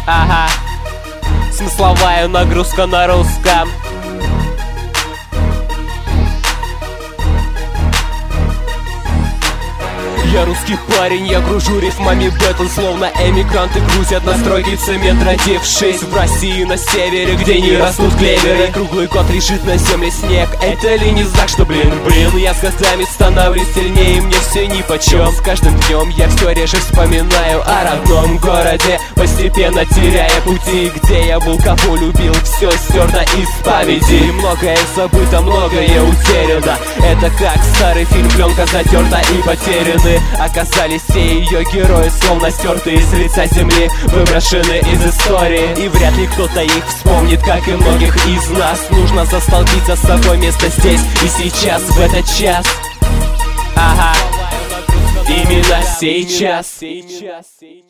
Ага, смысловая нагрузка на русском. Я русский парень, я кружу рифмами бэтл, словно эмигранты грузят на стройки цемент, родившись в России на севере, где не растут клеверы. Круглый год лежит на земле снег, это ли не знак, что блин, я с годами становлюсь сильнее, мне все нипочем. С каждым днем я все реже вспоминаю о родном городе, постепенно теряя пути, где я был, кого любил, все стерто из памяти. Многое забыто, многое утеряно, это как старый фильм, пленка затерта и потеряны. Оказались все ее герои, словно стертые с лица земли, выброшены из истории. И вряд ли кто-то их вспомнит, как и многих из нас. Нужно застолбиться с собой место здесь и сейчас, в этот час. Ага, именно сейчас.